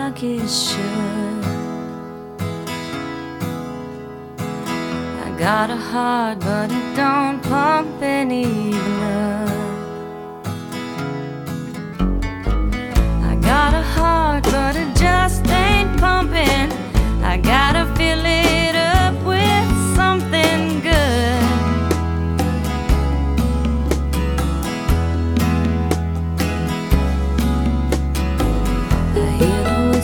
like it should. I got a heart, but it don't pump